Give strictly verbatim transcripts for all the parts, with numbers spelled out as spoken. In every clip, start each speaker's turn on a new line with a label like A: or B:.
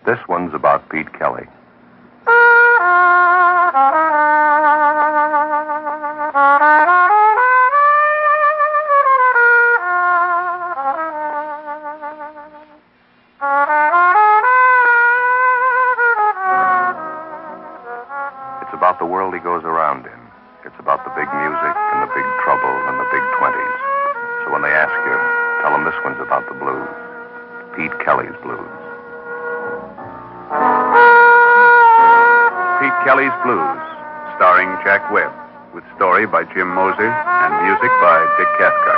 A: This one's about Pete Kelly. It's about the world he goes around in. It's about the big music and the big trouble and the big twenties. So when they ask you, tell them this one's about the blues. Pete Kelly's blues.
B: Pete Kelly's Blues, starring Jack Webb, with story by Jim Moser and music by Dick Cathcart.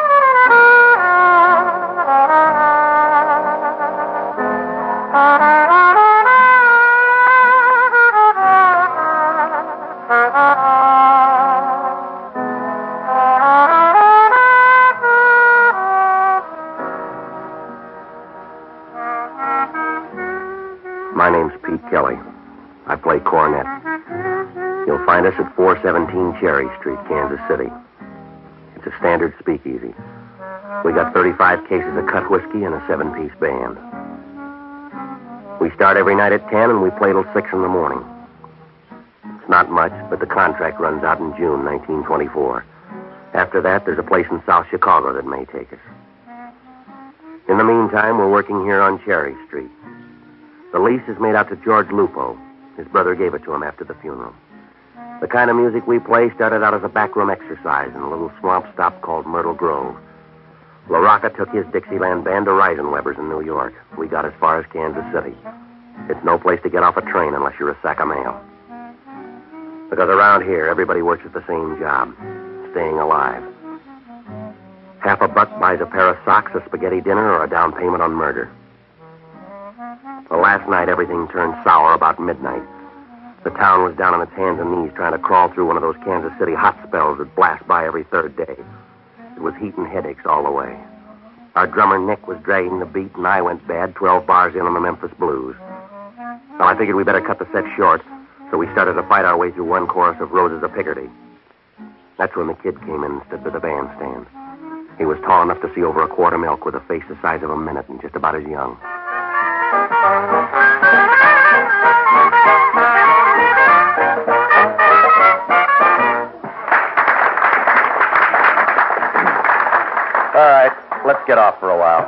C: My name's Pete Kelly. I play cornet. You'll find us at four seventeen Cherry Street, Kansas City. It's a standard speakeasy. We got thirty-five cases of cut whiskey and a seven-piece band. We start every night at ten and we play till six in the morning. It's not much, but the contract runs out in June nineteen twenty-four. After that, there's a place in South Chicago that may take us. In the meantime, we're working here on Cherry Street. The lease is made out to George Lupo. His brother gave it to him after the funeral. The kind of music we play started out as a backroom exercise in a little swamp stop called Myrtle Grove. LaRocca took his Dixieland band to Reisenweber's in New York. We got as far as Kansas City. It's no place to get off a train unless you're a sack of mail. Because around here, everybody works at the same job, staying alive. Half a buck buys a pair of socks, a spaghetti dinner, or a down payment on murder. Well, last night, everything turned sour about midnight. The town was down on its hands and knees trying to crawl through one of those Kansas City hot spells that blast by every third day. It was heat and headaches all the way. Our drummer, Nick, was dragging the beat, and I went bad, twelve bars in on the Memphis Blues. Well, I figured we better cut the set short, so we started to fight our way through one chorus of Roses of Picardy. That's when the kid came in and stood by the bandstand. He was tall enough to see over a quart of milk with a face the size of a minute and just about as young. All right, let's get off for a while.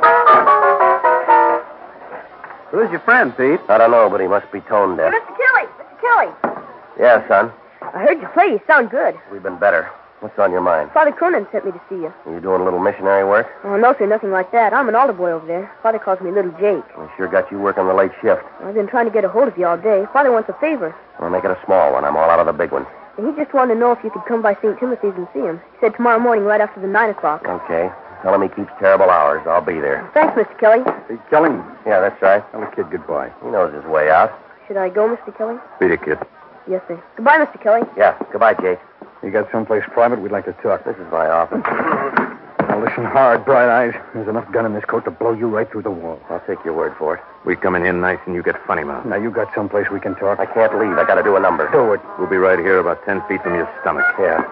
B: Who's your friend, Pete?
C: I don't know, but he must be tone deaf.
D: Mister Kelly! Mister Kelly!
C: Yeah, son.
D: I heard you play. You sound good.
C: We've been better. What's on your mind?
D: Father Cronin sent me to see you.
C: Are you doing a little missionary work?
D: Oh, no, sir, nothing like that. I'm an altar boy over there. Father calls me Little Jake.
C: We sure got you working the late shift.
D: I've been trying to get a hold of you all day. Father wants a favor.
C: We'll make it a small one. I'm all out of the big one.
D: And he just wanted to know if you could come by Saint Timothy's and see him. He said tomorrow morning right after the nine o'clock.
C: Okay. Tell him he keeps terrible hours. I'll be there.
D: Thanks, Mister Kelly.
B: Pete Kelly?
C: Yeah, that's right.
B: Tell the kid goodbye.
C: He knows his way out.
D: Should I go, Mister Kelly?
B: Beat it, kid.
D: Yes, sir. Goodbye, Mister Kelly.
C: Yeah, goodbye, Jake.
B: You got someplace private? We'd like to talk.
C: This is my office.
B: Now listen hard, Bright Eyes. There's enough gun in this coat to blow you right through the wall.
C: I'll take your word for it.
B: We coming in nice and you get funny mouth. Now you got someplace we can talk.
C: I can't leave. I got to do a number.
B: Do it. We'll be right here about ten feet from your stomach.
C: Yeah.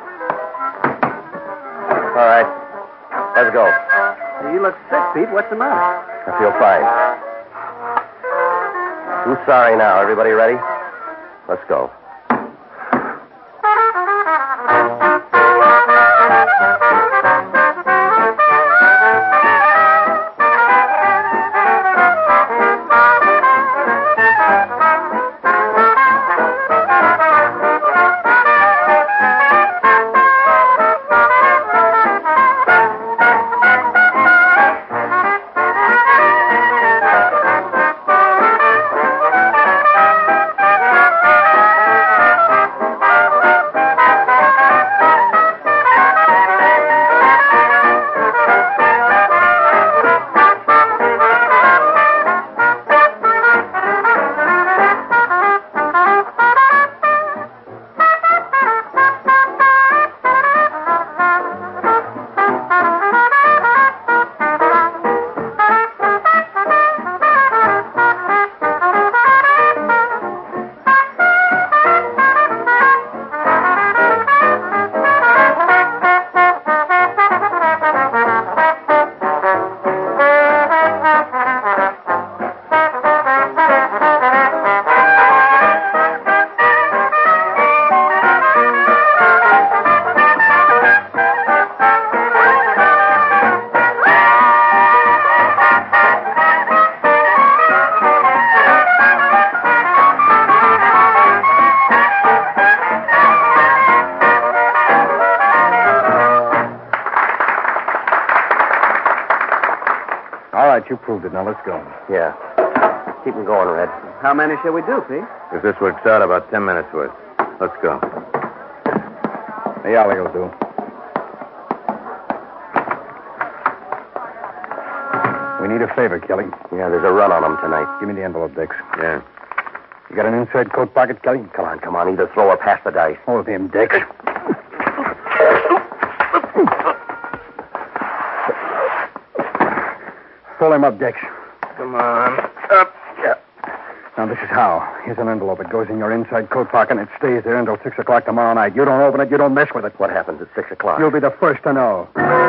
C: All right. Let's go.
B: You look sick, Pete. What's the matter?
C: I feel fine. Who's sorry now? Everybody ready? Let's go.
E: you proved it. Now, let's go.
C: Yeah. Keep them going, Red.
F: How many shall we do, Pete?
E: If this works out, about ten minutes worth. Let's go. The alley will do. We need a favor, Kelly.
C: Yeah, there's a run on them tonight.
E: Give me the envelope, Dix.
C: Yeah.
E: You got an inside coat pocket, Kelly?
C: Come on, come on. Either throw or pass the dice.
E: Hold him, Dix. Pull him up, Dix.
C: Come on. Up. Yeah.
E: Now, this is how. Here's an envelope. It goes in your inside coat pocket, and it stays there until six o'clock tomorrow night. You don't open it, you don't mess with it.
C: What happens at six o'clock?
E: You'll be the first to know.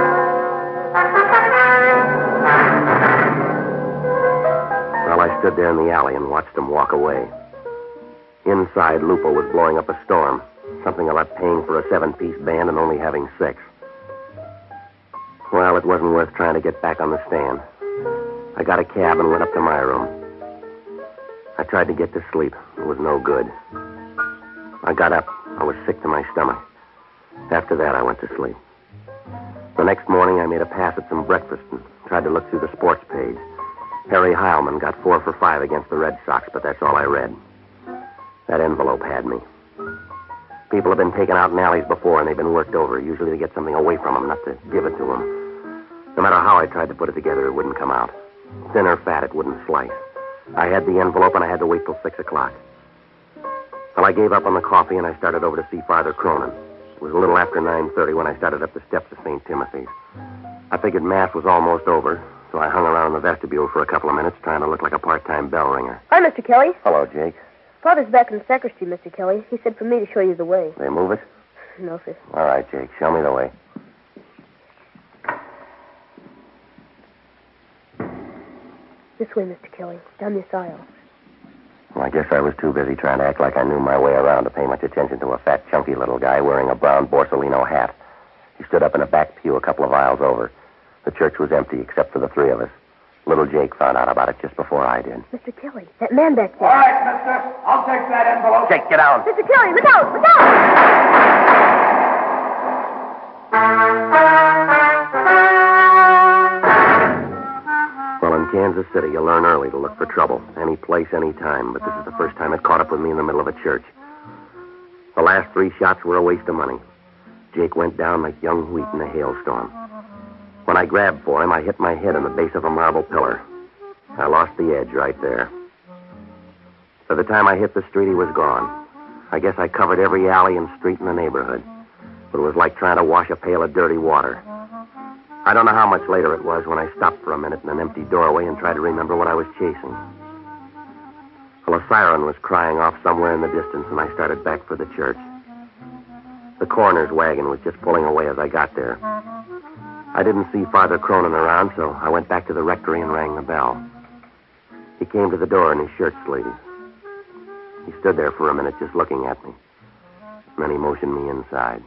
C: Well, I stood there in the alley and watched them walk away. Inside, Lupo was blowing up a storm. Something about paying for a seven-piece band and only having six. Well, it wasn't worth trying to get back on the stand. I got a cab and went up to my room. I tried to get to sleep. It was no good. I got up. I was sick to my stomach. After that, I went to sleep. The next morning, I made a pass at some breakfast and tried to look through the sports page. Harry Heilman got four for five against the Red Sox, but that's all I read. That envelope had me. People have been taken out in alleys before, and they've been worked over, usually to get something away from them, not to give it to them. No matter how I tried to put it together, it wouldn't come out. Thin or fat, it wouldn't slice. I had the envelope, and I had to wait till six o'clock. Well, I gave up on the coffee, and I started over to see Father Cronin. It was a little after nine thirty when I started up the steps of Saint Timothy's. I figured Mass was almost over, so I hung around in the vestibule for a couple of minutes, trying to look like a part-time bell ringer.
D: Hi, Mister Kelly.
C: Hello, Jake.
D: Father's back in the sacristy, Mister Kelly. He said for me to show you the way.
C: They move it?
D: No, sir.
C: All right, Jake. Show me the way.
D: This way, Mister Kelly. Down this aisle.
C: Well, I guess I was too busy trying to act like I knew my way around to pay much attention to a fat, chunky little guy wearing a brown Borsalino hat. He stood up in a back pew a couple of aisles over. The church was empty except for the three of us. Little Jake found out about it just before I did.
D: Mister Kelly, that man back there.
G: All right, mister. I'll take that envelope.
C: Jake, get down.
D: Mister Kelly, look out! Look out!
C: Well, in Kansas City, you learn early to look for trouble. Any place, any time. But this is the first time it caught up with me in the middle of a church. The last three shots were a waste of money. Jake went down like young wheat in a hailstorm. When I grabbed for him, I hit my head on the base of a marble pillar. I lost the edge right there. By the time I hit the street, he was gone. I guess I covered every alley and street in the neighborhood. But it was like trying to wash a pail of dirty water. I don't know how much later it was when I stopped for a minute in an empty doorway and tried to remember what I was chasing. Well, a siren was crying off somewhere in the distance, and I started back for the church. The coroner's wagon was just pulling away as I got there. I didn't see Father Cronin around, so I went back to the rectory and rang the bell. He came to the door in his shirt sleeves. He stood there for a minute just looking at me. And then he motioned me inside.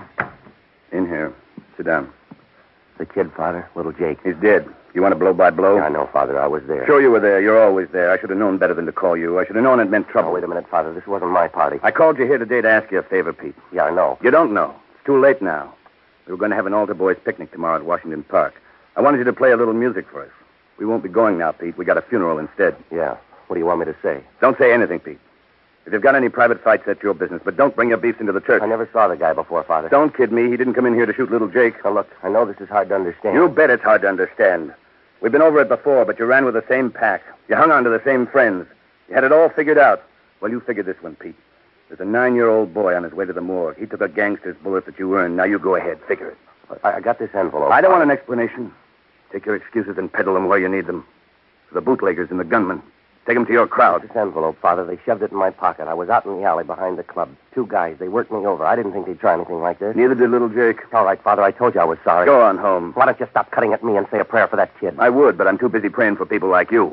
B: In here. Sit down.
C: The kid, Father, little Jake.
B: He's dead. You want to blow by blow?
C: Yeah, I know, Father. I was there.
B: Sure you were there. You're always there. I should have known better than to call you. I should have known it meant trouble.
C: Oh, wait a minute, Father. This wasn't my party.
B: I called you here today to ask you a favor, Pete.
C: Yeah, I know.
B: You don't know. It's too late now. We were going to have an altar boys picnic tomorrow at Washington Park. I wanted you to play a little music for us. We won't be going now, Pete. We got a funeral instead.
C: Yeah. What do you want me to say?
B: Don't say anything, Pete. If you've got any private fights, that's your business. But don't bring your beefs into the church.
C: I never saw the guy before, Father.
B: Don't kid me. He didn't come in here to shoot little Jake.
C: Now, look, I know this is hard to understand.
B: You bet it's hard to understand. We've been over it before, but you ran with the same pack. You hung on to the same friends. You had it all figured out. Well, you figured this one, Pete. There's a nine-year-old boy on his way to the morgue. He took a gangster's bullet that you earned. Now you go ahead. Figure it.
C: I, I got this envelope.
B: I don't want an explanation. Take your excuses and peddle them where you need them. To the bootleggers and the gunmen. Take them to your crowd.
C: This envelope, Father, they shoved it in my pocket. I was out in the alley behind the club. Two guys, they worked me over. I didn't think they'd try anything like this.
B: Neither did little Jake.
C: All right, Father, I told you I was sorry.
B: Go on home.
C: Why don't you stop cutting at me and say a prayer for that kid?
B: I would, but I'm too busy praying for people like you.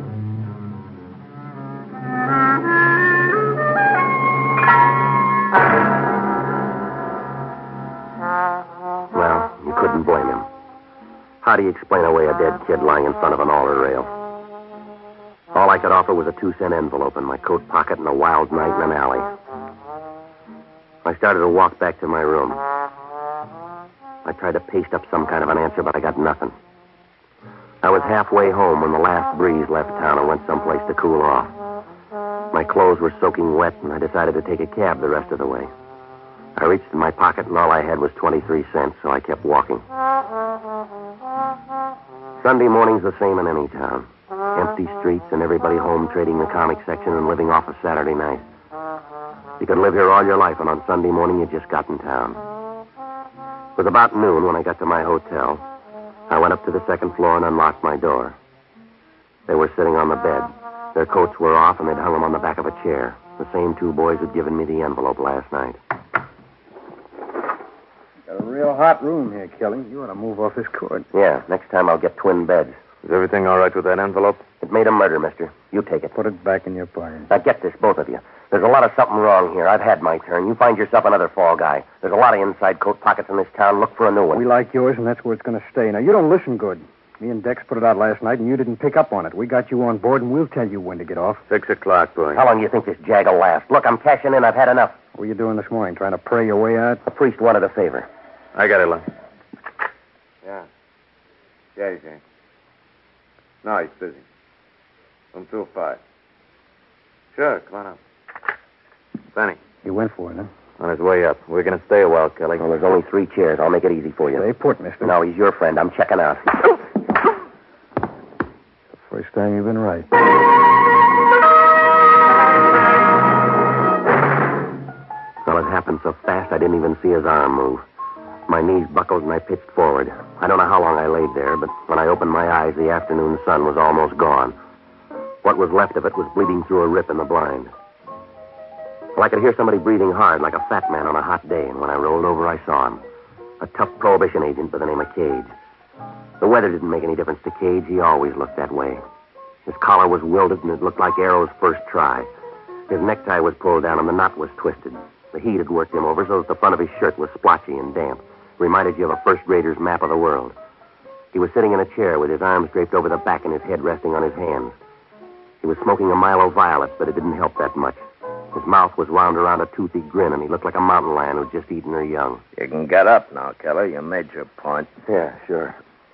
C: Well, you couldn't blame him. How do you explain away a dead kid lying in front of an altar rail? All I could offer was a two-cent envelope in my coat pocket and a wild night in an alley. I started to walk back to my room. I tried to paste up some kind of an answer, but I got nothing. I was halfway home when the last breeze left town and went someplace to cool off. My clothes were soaking wet, and I decided to take a cab the rest of the way. I reached in my pocket, and all I had was twenty-three cents, so I kept walking. Sunday morning's the same in any town. Empty streets and everybody home trading the comic section and living off a Saturday night. You could live here all your life, and on Sunday morning you just got in town. It was about noon when I got to my hotel. I went up to the second floor and unlocked my door. They were sitting on the bed. Their coats were off, and they'd hung them on the back of a chair. The same two boys who'd given me the envelope last night.
E: Got a real hot room here, Kelly. You ought to move off this cord.
C: Yeah, next time I'll get twin beds.
A: Is everything all right with that envelope?
C: It made a murder, mister. You take it.
E: Put it back in your pocket.
C: Now get this, both of you. There's a lot of something wrong here. I've had my turn. You find yourself another fall guy. There's a lot of inside coat pockets in this town. Look for a new one.
E: We like yours, and that's where it's going to stay. Now, you don't listen good. Me and Dex put it out last night, and you didn't pick up on it. We got you on board, and we'll tell you when to get off.
A: Six o'clock, boy.
C: How long do you think this jag will last? Look, I'm cashing in. I've had enough.
E: What were you doing this morning, trying to pray your way out?
C: The priest wanted a favor.
A: I got it, Lon.
F: Yeah. Yeah, he's in. No, he's busy. Room two oh five. Sure, come on up. Benny.
E: He went for it, huh?
A: On his way up. We're going to stay a while, Kelly.
C: Well, there's only three chairs. I'll make it easy for you.
E: Stay put, mister.
C: No, he's your friend. I'm checking out.
E: First time you've been right.
C: Well, it happened so fast I didn't even see his arm move. My knees buckled and I pitched forward. I don't know how long I laid there, but when I opened my eyes, the afternoon sun was almost gone. What was left of it was bleeding through a rip in the blind. Well, I could hear somebody breathing hard like a fat man on a hot day, and when I rolled over, I saw him. A tough prohibition agent by the name of Cage. The weather didn't make any difference to Cage. He always looked that way. His collar was wilted, and it looked like Arrow's first try. His necktie was pulled down, and the knot was twisted. The heat had worked him over so that the front of his shirt was splotchy and damp. Reminded you of a first grader's map of the world. He was sitting in a chair with his arms draped over the back and his head resting on his hands. He was smoking a Milo Violet, but it didn't help that much. His mouth was wound around a toothy grin, and he looked like a mountain lion who'd just eaten her young.
F: You can get up now, Kelly. You made your point.
C: Yeah, sure.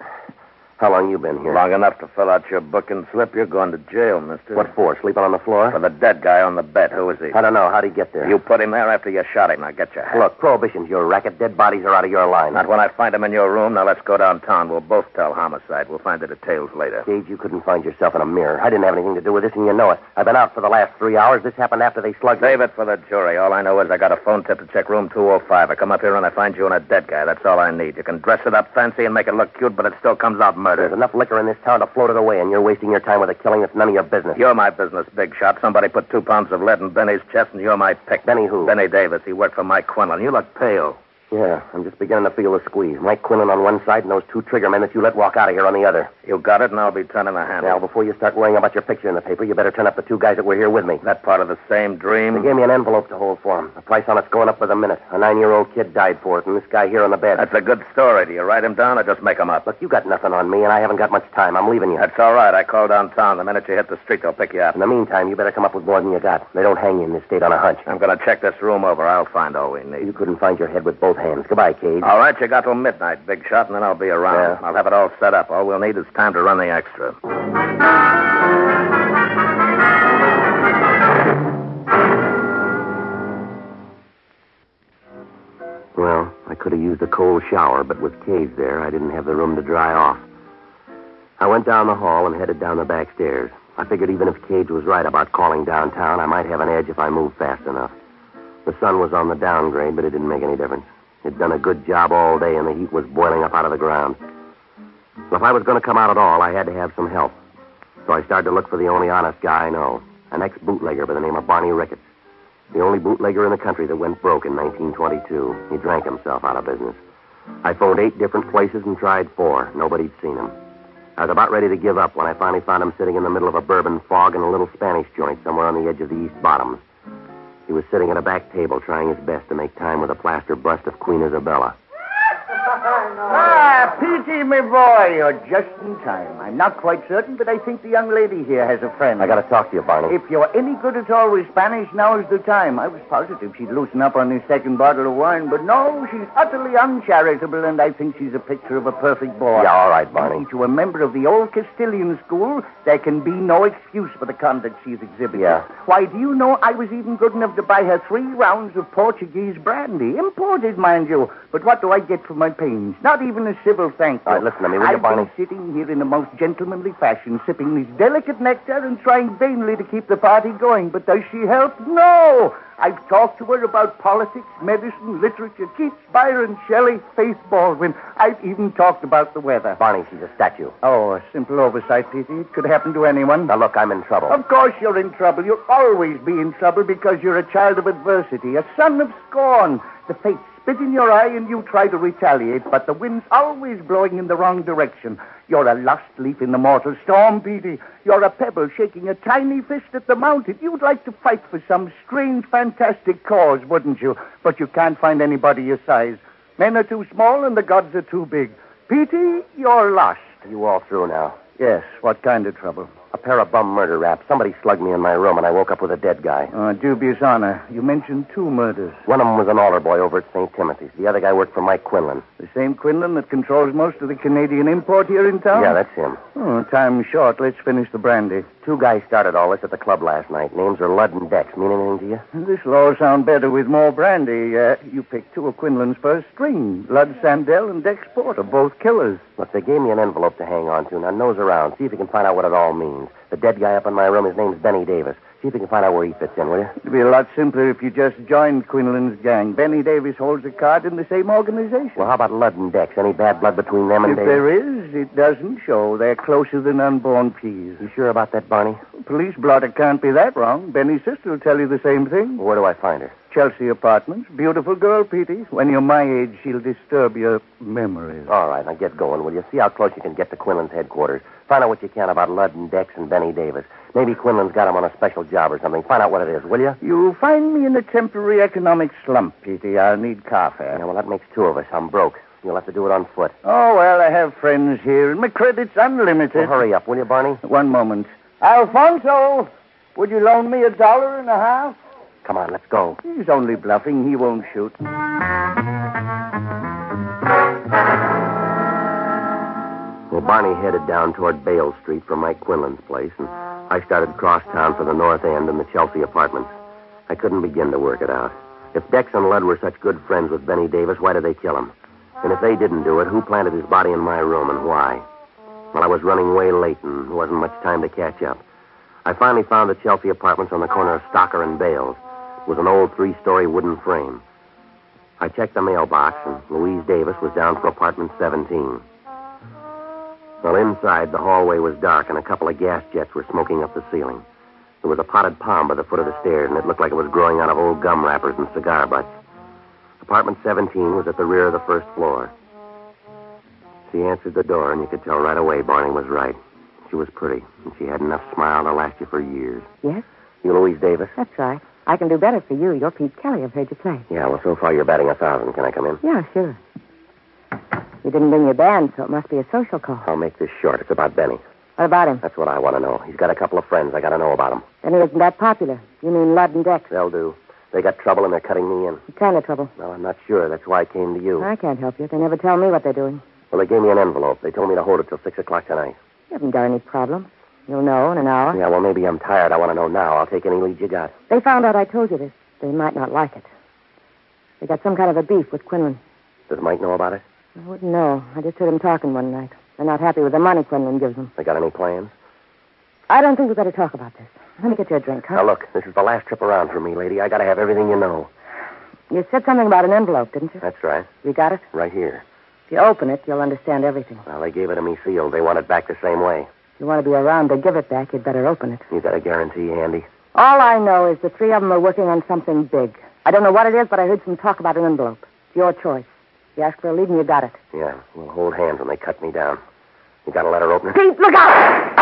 C: How long you been here?
F: Long enough to fill out your booking slip. You're going to jail, mister.
C: What for? Sleeping on the floor?
F: For the dead guy on the bed. Who is he?
C: I don't know. How'd he get there?
F: You put him there after you shot him. Now get your hat.
C: Look, Prohibition's your racket. Dead bodies are out of your line.
F: Not when I find him in your room. Now let's go downtown. We'll both tell homicide. We'll find the details later.
C: Gage, you couldn't find yourself in a mirror. I didn't have anything to do with this, and you know it. I've been out for the last three hours. This happened after they slugged me.
F: Save it for the jury. All I know is I got a phone tip to check room two oh five. I come up here and I find you and a dead guy. That's all I need. You can dress it up fancy and make it look cute, but it still comes out murder.
C: There's enough liquor in this town to float it away, and you're wasting your time with a killing that's none of your business.
F: You're my business, big shot. Somebody put two pounds of lead in Benny's chest, and you're my pick.
C: Benny who?
F: Benny Davis. He worked for Mike Quinlan. You look pale.
C: Yeah, I'm just beginning to feel the squeeze. Mike Quinlan on one side and those two trigger men that you let walk out of here on the other.
F: You got it, and I'll be turning the handle.
C: Now, before you start worrying about your picture in the paper, you better turn up the two guys that were here with me.
F: That part of the same dream?
C: They gave me an envelope to hold for them. The price on it's going up with a minute. A nine-year-old kid died for it, and this guy here on the bed.
F: That's a good story. Do you write him down or just make him up?
C: Look, you got nothing on me, and I haven't got much time. I'm leaving you.
F: That's all right. I call downtown. The minute you hit the street, they'll pick you up.
C: In the meantime, you better come up with more than you got. They don't hang you in this state on a hunch.
F: I'm going to check this room over. I'll find all we need.
C: You couldn't find your head with both hands. Goodbye, Cage.
F: All right, you got till midnight, big shot, and then I'll be around.
C: Yeah.
F: I'll have it all set up. All we'll need is time to run the extra.
C: Well, I could have used a cold shower, but with Cage there, I didn't have the room to dry off. I went down the hall and headed down the back stairs. I figured even if Cage was right about calling downtown, I might have an edge if I moved fast enough. The sun was on the downgrade, but it didn't make any difference. It'd done a good job all day, and the heat was boiling up out of the ground. So if I was going to come out at all, I had to have some help. So I started to look for the only honest guy I know, an ex-bootlegger by the name of Barney Ricketts. The only bootlegger in the country that went broke in nineteen twenty-two. He drank himself out of business. I phoned eight different places and tried four. Nobody'd seen him. I was about ready to give up when I finally found him sitting in the middle of a bourbon fog in a little Spanish joint somewhere on the edge of the East Bottoms. He was sitting at a back table trying his best to make time with a plaster bust of Queen Isabella.
H: Ah, Petey, my boy, you're just in time. I'm not quite certain, but I think the young lady here has a friend.
C: I gotta talk to you, Barney.
H: If you're any good at all with Spanish, now's the time. I was positive she'd loosen up on this second bottle of wine, but no, she's utterly uncharitable, and I think she's a picture of a perfect boy.
C: Yeah, all right, Barney.
H: To a member of the old Castilian school, there can be no excuse for the conduct she's exhibited.
C: Yeah.
H: Why, do you know I was even good enough to buy her three rounds of Portuguese brandy, imported, mind you. But what do I get for my pains? Not even a civil thank you.
C: All right, listen to me, will you,
H: I've
C: Barney?
H: been sitting here in the most gentlemanly fashion, sipping this delicate nectar and trying vainly to keep the party going. But does she help? No! I've talked to her about politics, medicine, literature, Keats, Byron, Shelley, Faith Baldwin. I've even talked about the weather.
C: Barney, she's a statue.
H: Oh, a simple oversight, Petey. It could happen to anyone.
C: Now, look, I'm in trouble.
H: Of course you're in trouble. You'll always be in trouble because you're a child of adversity, a son of scorn. The fates spit in your eye and you try to retaliate, but the wind's always blowing in the wrong direction. You're a lost leaf in the mortal storm, Petey. You're a pebble shaking a tiny fist at the mountain. You'd like to fight for some strange, fantastic cause, wouldn't you? But you can't find anybody your size. Men are too small and the gods are too big. Petey, you're lost.
C: Are you all through now?
H: Yes, what kind of trouble?
C: A pair of bum murder raps. Somebody slugged me in my room, and I woke up with a dead guy.
H: Uh, dubious honor. You mentioned two murders.
C: One of them was an altar boy over at Saint Timothy's. The other guy worked for Mike Quinlan.
H: The same Quinlan that controls most of the Canadian import here in town?
C: Yeah, that's him.
H: Oh, time's short. Let's finish the brandy.
C: Two guys started all this at the club last night. Names are Ludd and Dex. Mean anything to you?
H: This'll all sound better with more brandy. Uh, you picked two of Quinlan's first string. Ludd Sandell and Dex Porter, both killers.
C: Look, they gave me an envelope to hang on to. Now, nose around. See if you can find out what it all means. The dead guy up in my room, his name's Benny Davis. See if you can find out where he fits in, will you?
H: It'd be a lot simpler if you just joined Quinlan's gang. Benny Davis holds a card in the same organization.
C: Well, how about Ludd and Dex? Any bad blood between them and
H: If
C: Davis?
H: there is, it doesn't show. They're closer than unborn peas.
C: You sure about that, Barney?
H: Police blotter can't be that wrong. Benny's sister will tell you the same thing.
C: Well, where do I find her?
H: Chelsea Apartments. Beautiful girl, Petey. When you're my age, she'll disturb your memories.
C: All right, now get going, will you? See how close you can get to Quinlan's headquarters. Find out what you can about Ludd and Dex and Benny Davis. Maybe Quinlan's got him on a special job or something. Find out what it is, will you?
H: You'll find me in a temporary economic slump, Petey. I'll need car fare.
C: Yeah, well, that makes two of us. I'm broke. You'll have to do it on foot.
H: Oh, well, I have friends here, and my credit's unlimited.
C: Well, hurry up, will you, Barney?
H: One moment. Alfonso, would you loan me a dollar and a half?
C: Come on, let's go.
H: He's only bluffing. He won't shoot.
C: Well, Barney headed down toward Bale Street from Mike Quinlan's place, and I started cross town for the North End and the Chelsea Apartments. I couldn't begin to work it out. If Dex and Ludd were such good friends with Benny Davis, why did they kill him? And if they didn't do it, who planted his body in my room and why? Well, I was running way late, and there wasn't much time to catch up. I finally found the Chelsea Apartments on the corner of Stocker and Bales. It was an old three-story wooden frame. I checked the mailbox, and Louise Davis was down for apartment seventeen. Well, inside, the hallway was dark, and a couple of gas jets were smoking up the ceiling. There was a potted palm by the foot of the stairs, and it looked like it was growing out of old gum wrappers and cigar butts. Apartment seventeen was at the rear of the first floor. She answered the door, and you could tell right away Barney was right. She was pretty, and she had enough smile to last you for years.
I: Yes?
C: You Louise Davis?
I: That's right. I can do better for you. You're Pete Kelly. I've heard you play.
C: Yeah, well, so far you're batting a thousand. Can I come in?
I: Yeah, sure. You didn't bring your band, so it must be a social call.
C: I'll make this short. It's about Benny.
I: What about him?
C: That's what I want to know. He's got a couple of friends. I got to know about them.
I: Then he isn't that popular. You mean Ludd and Dex?
C: They'll do. They got trouble, and they're cutting me in.
I: What kind of trouble?
C: Well, I'm not sure. That's why I came to you.
I: I can't help you. They never tell me what they're doing.
C: Well, they gave me an envelope. They told me to hold it till six o'clock tonight.
I: You haven't got any problems. You'll know in an hour.
C: Yeah, well, maybe I'm tired. I want to know now. I'll take any lead you got.
I: They found out I told you this. They might not like it. They got some kind of a beef with Quinlan.
C: Does Mike know about it?
I: I wouldn't know. I just heard him talking one night. They're not happy with the money Quinlan gives them.
C: They got any plans?
I: I don't think we better talk about this. Let me get you a drink, huh?
C: Now, look, this is the last trip around for me, lady. I got to have everything you know.
I: You said something about an envelope, didn't you?
C: That's right.
I: You got it?
C: Right here.
I: If you open it, you'll understand everything.
C: Well, they gave it to me sealed. They want it back the same way.
I: If you want to be around to give it back, you'd better open it.
C: You got a guarantee handy?
I: All I know is the three of them are working on something big. I don't know what it is, but I heard some talk about an envelope. It's your choice. You asked for a lead and you got it.
C: Yeah, we'll hold hands when they cut me down. You got a letter opener?
I: Pete, look out!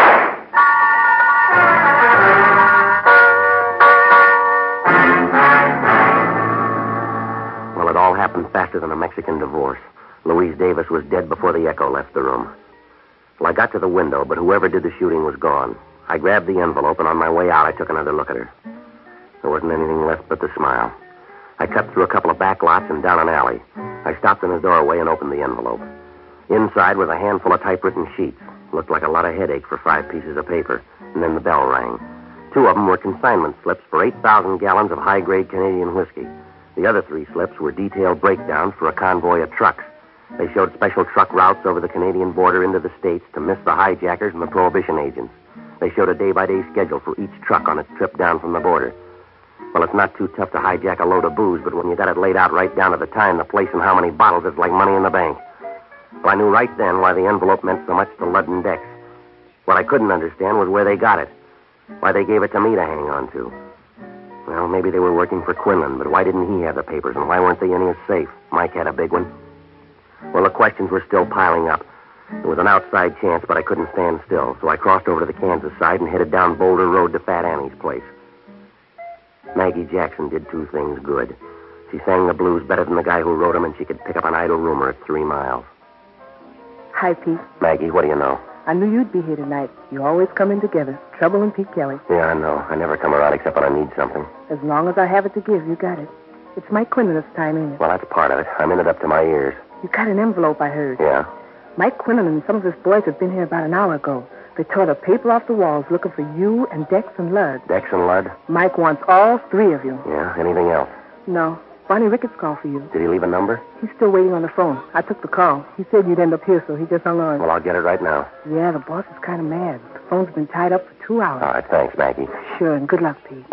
C: Well, it all happened faster than a Mexican divorce. Louise Davis was dead before the echo left the room. Well, I got to the window, but whoever did the shooting was gone. I grabbed the envelope, and on my way out, I took another look at her. There wasn't anything left but the smile. I cut through a couple of back lots and down an alley. I stopped in the doorway and opened the envelope. Inside was a handful of typewritten sheets. Looked like a lot of headache for five pieces of paper. And then the bell rang. Two of them were consignment slips for eight thousand gallons of high-grade Canadian whiskey. The other three slips were detailed breakdowns for a convoy of trucks. They showed special truck routes over the Canadian border into the States to miss the hijackers and the prohibition agents. They showed a day-by-day schedule for each truck on its trip down from the border. Well, it's not too tough to hijack a load of booze, but when you got it laid out right down to the time, the place, and how many bottles, it's like money in the bank. Well, I knew right then why the envelope meant so much to Ludd and Dex. What I couldn't understand was where they got it. Why they gave it to me to hang on to. Well, maybe they were working for Quinlan, but why didn't he have the papers, and why weren't they in his safe? Mike had a big one. Well, the questions were still piling up. There was an outside chance, but I couldn't stand still, so I crossed over to the Kansas side and headed down Boulder Road to Fat Annie's place. Maggie Jackson did two things good. She sang the blues better than the guy who wrote them, and she could pick up an idle rumor at three miles.
J: Hi, Pete.
C: Maggie, what do you know?
J: I knew you'd be here tonight. You always come in together. Trouble and Pete Kelly.
C: Yeah, I know. I never come around except when I need something.
J: As long as I have it to give, you got it. It's Mike Quinlan this time, ain't it?
C: Well, that's part of it. I'm in it up to my ears.
J: You got an envelope, I heard.
C: Yeah?
J: Mike Quinlan and some of his boys have been here about an hour ago. They tore the paper off the walls looking for you and Dex and Ludd.
C: Dex and Ludd?
J: Mike wants all three of you.
C: Yeah? Anything else?
J: No. Bonnie Ricketts called for you.
C: Did he leave a number?
J: He's still waiting on the phone. I took the call. He said you'd end up here, so he just hung on.
C: Well, I'll get it right now.
J: Yeah, the boss is kind of mad. The phone's been tied up for two hours.
C: All right, thanks, Maggie.
J: Sure, and good luck, Pete.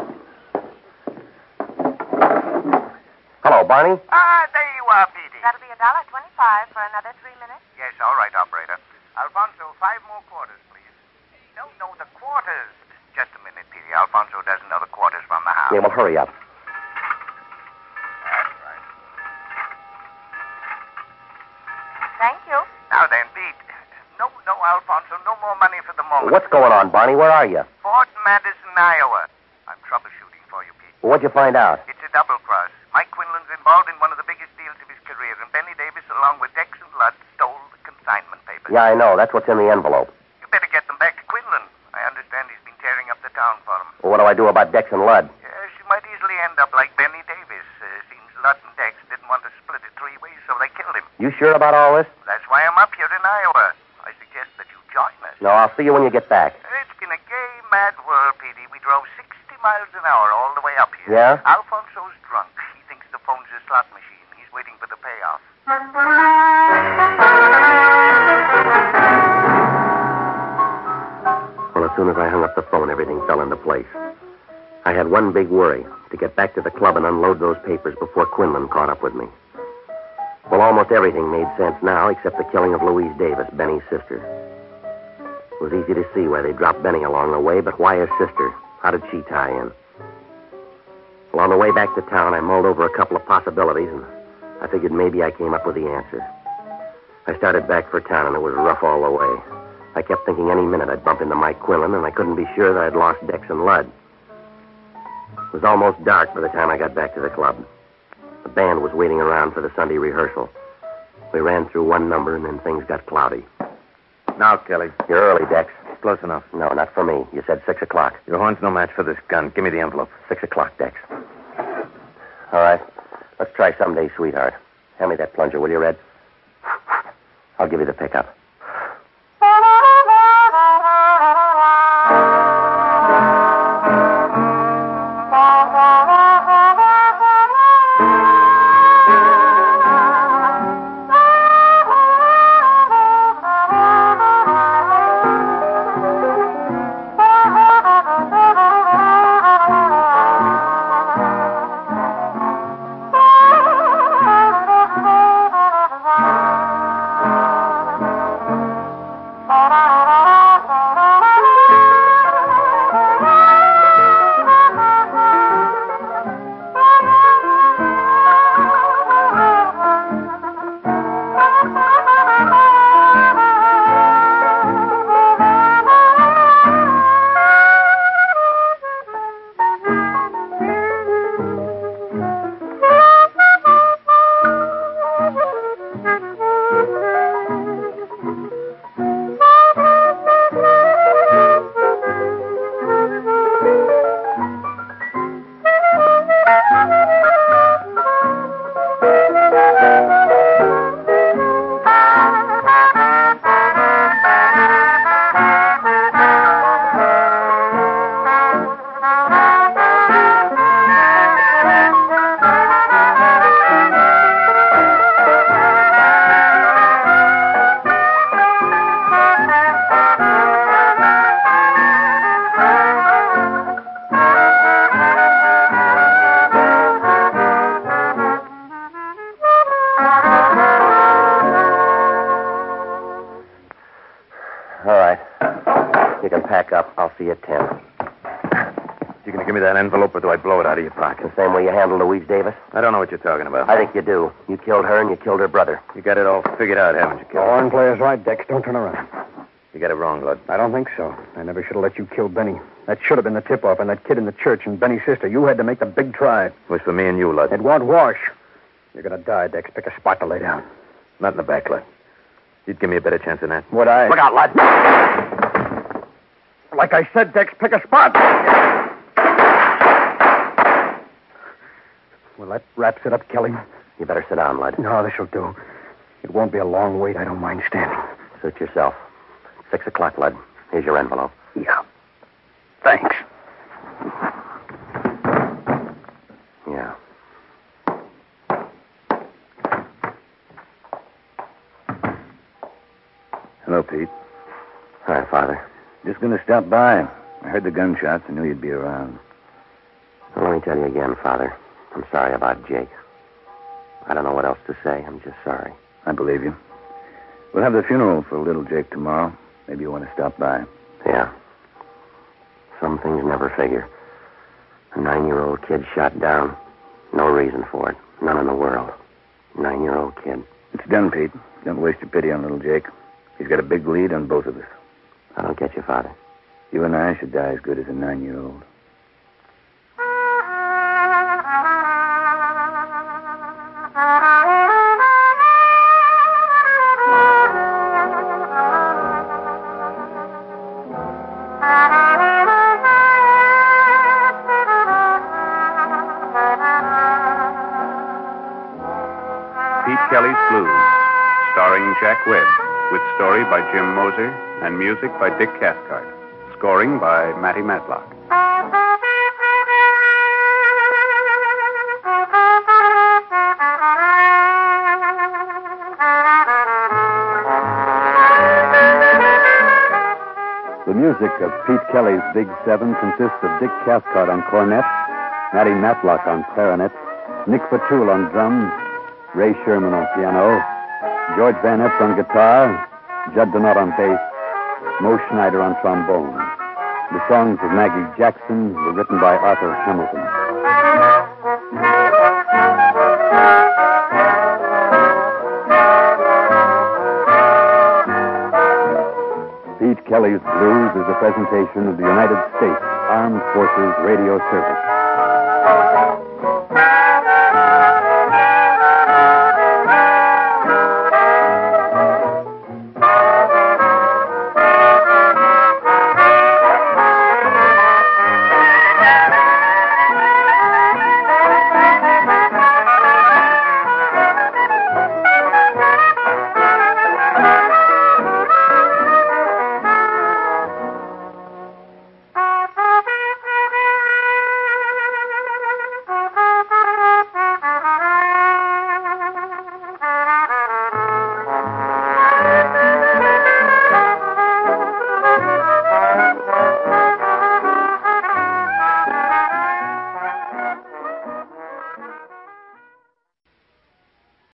C: Hello, Barney.
K: Ah, there you are, Petey.
I: That'll be a dollar twenty-five for another three minutes.
K: Yes, all right, operator. Alfonso, five more quarters, please. No, no, the quarters. Just a minute, Petey. Alfonso doesn't know the quarters from the house.
C: Yeah, well, hurry up.
K: That's right.
I: Thank you.
K: Now then, Pete. No, no, Alfonso, no more money for the moment.
C: What's going on, Barney? Where are you?
K: Fort Madison, Iowa. I'm troubleshooting for you, Pete.
C: Well, what'd you find out?
K: It's a double cross. Mike Quinlan's involved in one of the biggest deals of his career, and Benny Davis, along with Dex and Ludd, stole the consignment papers.
C: Yeah, I know. That's what's in the envelope.
K: You better get them back to Quinlan. I understand he's been tearing up the town for him.
C: Well, what do I do about Dex and Ludd?
K: Yes, you might easily end up like Benny Davis. Uh, seems Ludd and Dex didn't want to split it three ways, so they killed him.
C: You sure about all this?
K: That's why I'm up here in Iowa. I suggest that you join us.
C: No, I'll see you when you get back.
K: It's been a gay, mad world, Petey. We drove sixty miles an hour all the way up here.
C: Yeah?
K: Alfonso's drunk. He thinks the phone's a slot machine. He's waiting for the payoff.
C: Well, as soon as I hung up the phone, everything fell into place. I had one big worry, to get back to the club and unload those papers before Quinlan caught up with me. Well, almost everything made sense now, except the killing of Louise Davis, Benny's sister. It was easy to see why they dropped Benny along the way, but why his sister? How did she tie in? Well, on the way back to town, I mulled over a couple of possibilities, and I figured maybe I came up with the answer. I started back for town, and it was rough all the way. I kept thinking any minute I'd bump into Mike Quinlan, and I couldn't be sure that I'd lost Dex and Ludd. It was almost dark by the time I got back to the club. The band was waiting around for the Sunday rehearsal. We ran through one number, and then things got cloudy.
F: Now, Kelly.
C: You're early, Dex.
F: Close enough.
C: No, not for me. You said six o'clock.
F: Your horn's no match for this gun. Give me the envelope.
C: Six o'clock, Dex. All right. Let's try someday, sweetheart. Hand me that plunger, will you, Red? I'll give you the pickup. All right. You can pack up. I'll see you at ten.
B: You gonna give me that envelope, or do I blow it out of your pocket?
C: The same way you handled Louise Davis?
B: I don't know what you're talking about.
C: I think you do. You killed her and you killed her brother.
B: You got it all figured out, haven't you,
E: The
B: kid?
E: horn player's right, Dex. Don't turn around.
B: You got it wrong, Lud.
E: I don't think so. I never should have let you kill Benny. That should have been the tip-off, and that kid in the church and Benny's sister. You had to make the big try.
B: It was for me and you, Lud.
E: It won't wash. You're gonna die, Dex. Pick a spot to lay down.
B: Not in the back, Lud. You'd give me a better chance than that.
E: Would I?
C: Look out, Lud.
E: Like I said, Dex, pick a spot. Well, that wraps it up, Kelly.
C: You better sit down, Lud.
E: No, this'll do. It won't be a long wait. I don't mind standing.
C: Suit yourself. Six o'clock, Lud. Here's your envelope.
E: Yeah. Thanks.
C: Yeah.
B: Hello, Pete.
C: Hi, Father.
B: Just gonna stop by. I heard the gunshots and knew you'd be around.
C: Well, let me tell you again, Father. I'm sorry about Jake. I don't know what else to say. I'm just sorry.
B: I believe you. We'll have the funeral for little Jake tomorrow. Maybe you want to stop by.
C: Yeah. Some things never figure. A nine-year-old kid shot down. No reason for it. None in the world. Nine-year-old kid.
B: It's done, Pete. Don't waste your pity on little Jake. He's got a big lead on both of us.
C: I don't get you, Father.
B: You and I should die as good as a nine-year-old.
A: Pete Kelly's Blues, starring Jack Webb, with story by Jim Moser and music by Dick Cathcart. Scoring by Matty Matlock.
L: The music of Pete Kelly's Big Seven consists of Dick Cathcart on cornet, Matty Matlock on clarinet, Nick Fatul on drums, Ray Sherman on piano, George Van Epps on guitar, Judd Donat on bass, Mo Schneider on trombone. The songs of Maggie Jackson were written by Arthur Hamilton. Pete Kelly's Blues is a presentation of the United States Armed Forces Radio Service.